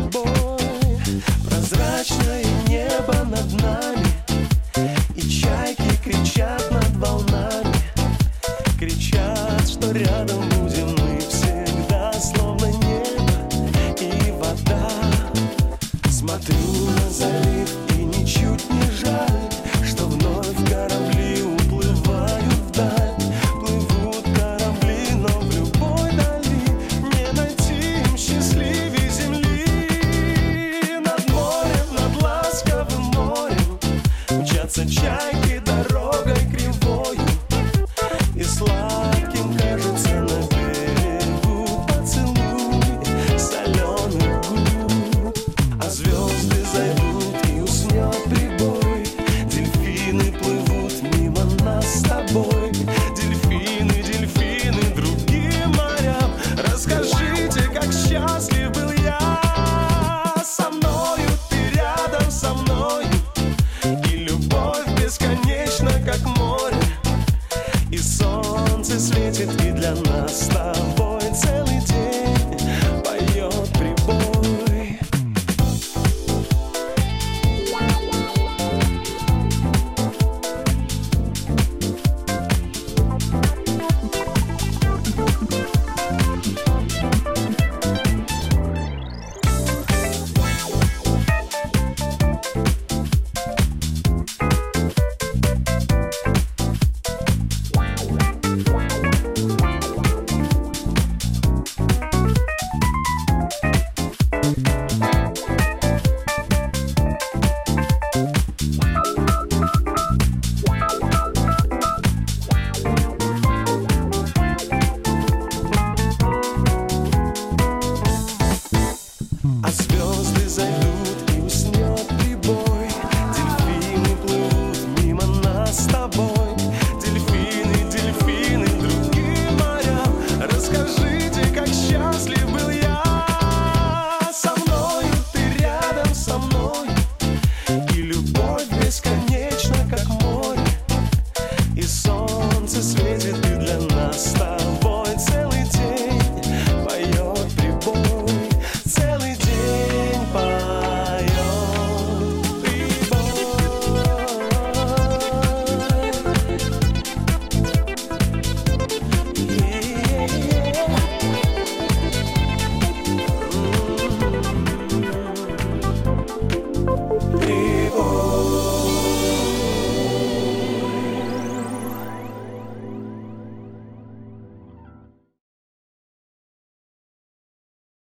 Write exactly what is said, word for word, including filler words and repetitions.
прибой. Прозрачное небо над нами, и чайки кричат над волнами. Кричат, что рядом будем мы всегда, словно небо и вода. Смотрю на залив и ничуть не жаль, что вновь корабли уплывают вдаль. Плывут корабли, но в любой дали не найти им счастливей земли. Над морем, над ласковым морем мчатся чайки дорогой кривою, и сладким кажется на берегу поцелуй соленых губ. А звезды зайдут и уснет прибой, дельфины плывут мимо нас с тобой. Дельфины, дельфины, другим морям, расскажите, как счастлив был я. Со мною ты рядом со мною, и любовь бесконечна, как море. И солнце светит, и для нас с тобой целый день поет прибой. А звезды зайдут